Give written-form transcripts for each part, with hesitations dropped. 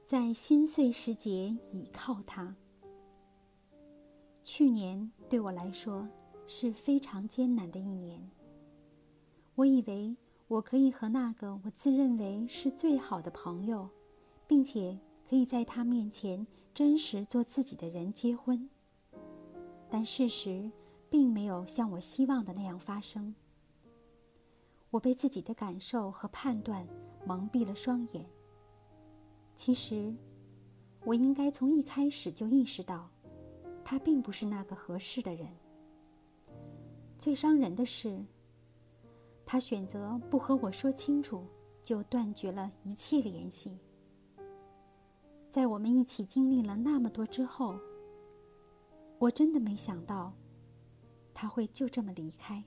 在心碎时节倚靠他。去年对我来说是非常艰难的一年。我以为我可以和那个我自认为是最好的朋友，并且可以在他面前真实做自己的人结婚，但事实并没有像我希望的那样发生。我被自己的感受和判断蒙蔽了双眼。其实，我应该从一开始就意识到，他并不是那个合适的人。最伤人的是，他选择不和我说清楚，就断绝了一切联系。在我们一起经历了那么多之后，我真的没想到，他会就这么离开。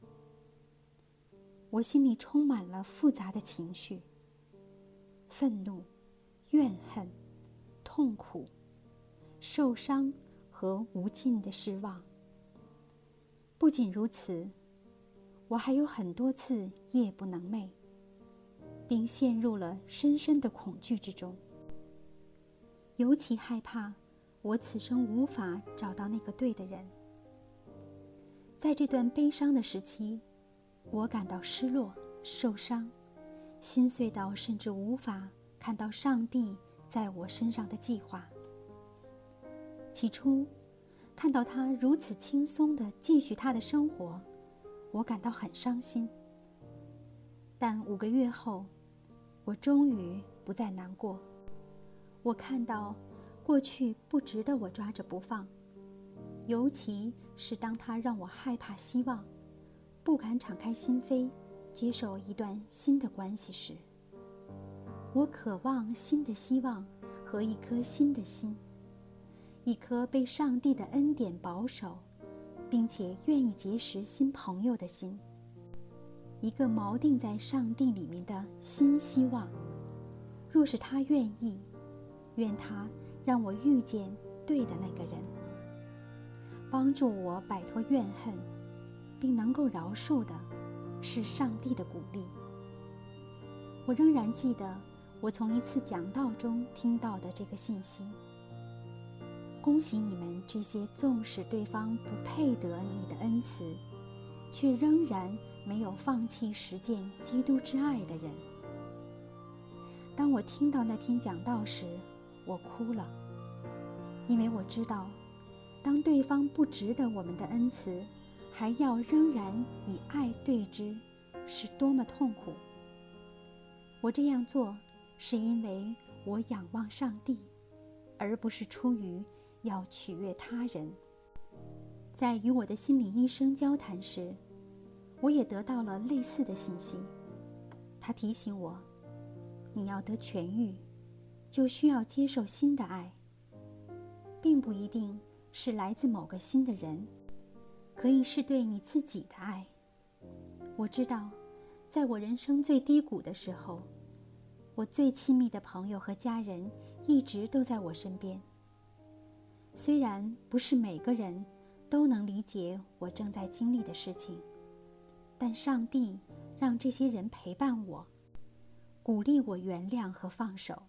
我心里充满了复杂的情绪，愤怒、怨恨、痛苦、受伤和无尽的失望。不仅如此，我还有很多次夜不能寐，并陷入了深深的恐惧之中。尤其害怕我此生无法找到那个对的人。在这段悲伤的时期，我感到失落、受伤，心碎到甚至无法看到上帝在我身上的计划。起初，看到他如此轻松地继续他的生活，我感到很伤心。但5个月后，我终于不再难过。我看到过去不值得我抓着不放，尤其是当他让我害怕希望，不敢敞开心扉，接受一段新的关系时。我渴望新的希望和一颗新的心，一颗被上帝的恩典保守，并且愿意结识新朋友的心，一个锚定在上帝里面的新希望。若是他愿意，愿他让我遇见对的那个人，帮助我摆脱怨恨，并能够饶恕的是上帝的鼓励。我仍然记得我从一次讲道中听到的这个信息：恭喜你们这些纵使对方不配得你的恩慈，却仍然没有放弃实践基督之爱的人。当我听到那篇讲道时，我哭了，因为我知道，当对方不值得我们的恩慈，还要仍然以爱对之，是多么痛苦。我这样做是因为我仰望上帝，而不是出于要取悦他人。在与我的心理医生交谈时，我也得到了类似的信息。他提醒我，你要得痊愈，就需要接受新的爱，并不一定是来自某个新的人，可以是对你自己的爱。我知道，在我人生最低谷的时候，我最亲密的朋友和家人一直都在我身边。虽然不是每个人都能理解我正在经历的事情，但上帝让这些人陪伴我，鼓励我原谅和放手。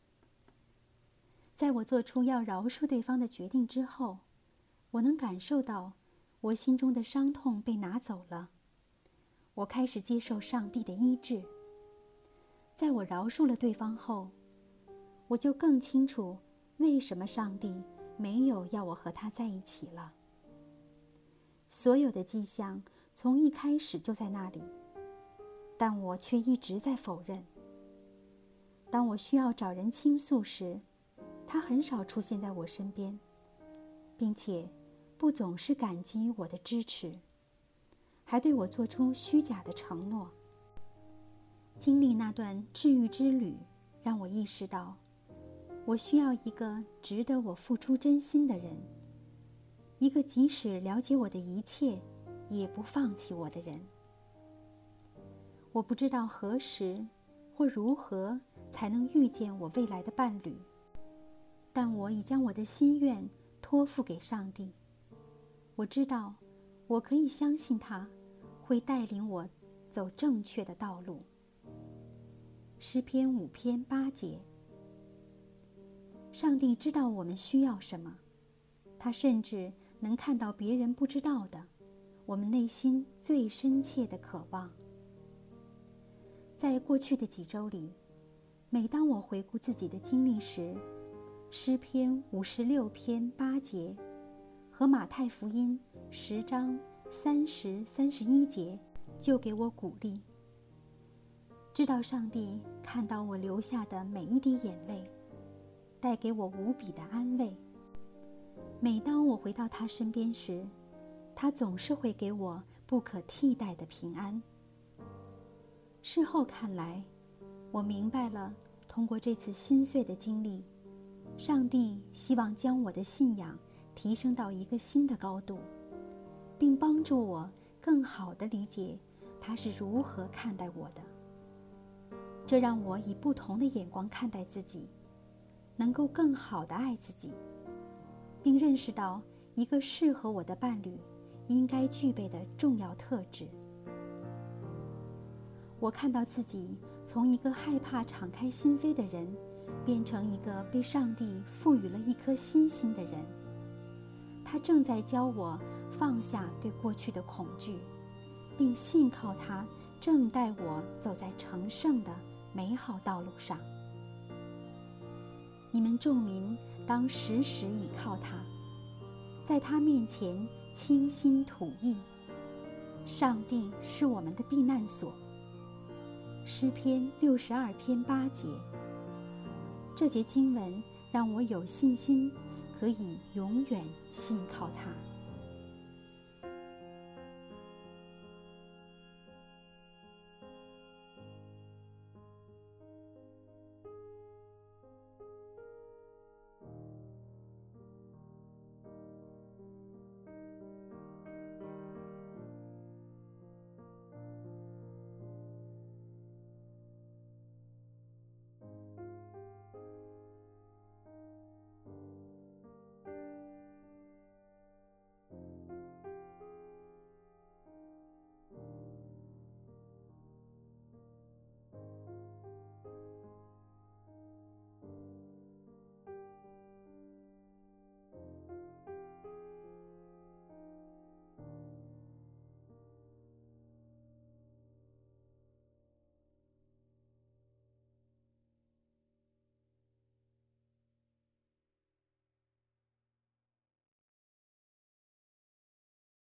在我做出要饶恕对方的决定之后，我能感受到我心中的伤痛被拿走了。我开始接受上帝的医治。在我饶恕了对方后，我就更清楚为什么上帝没有要我和他在一起了。所有的迹象从一开始就在那里，但我却一直在否认。当我需要找人倾诉时，他很少出现在我身边，并且不总是感激我的支持，还对我做出虚假的承诺。经历那段治愈之旅，让我意识到，我需要一个值得我付出真心的人，一个即使了解我的一切，也不放弃我的人。我不知道何时或如何才能遇见我未来的伴侣，但我已将我的心愿托付给上帝。我知道，我可以相信他会带领我走正确的道路。诗篇5篇8节： 上帝知道我们需要什么，他甚至能看到别人不知道的，我们内心最深切的渴望。在过去的几周里，每当我回顾自己的经历时，诗篇56篇8节和马太福音10章30、31节就给我鼓励。知道上帝看到我流下的每一滴眼泪，带给我无比的安慰。每当我回到他身边时，他总是会给我不可替代的平安。事后看来，我明白了，通过这次心碎的经历，上帝希望将我的信仰提升到一个新的高度，并帮助我更好地理解他是如何看待我的。这让我以不同的眼光看待自己，能够更好地爱自己，并认识到一个适合我的伴侣应该具备的重要特质。我看到自己从一个害怕敞开心扉的人，变成一个被上帝赋予了一颗新心的人。他正在教我放下对过去的恐惧，并信靠他正带我走在成圣的美好道路上。你们众民当时时倚靠他，在他面前倾心吐意。上帝是我们的避难所。诗篇62篇8节。这节经文让我有信心，可以永远信靠他。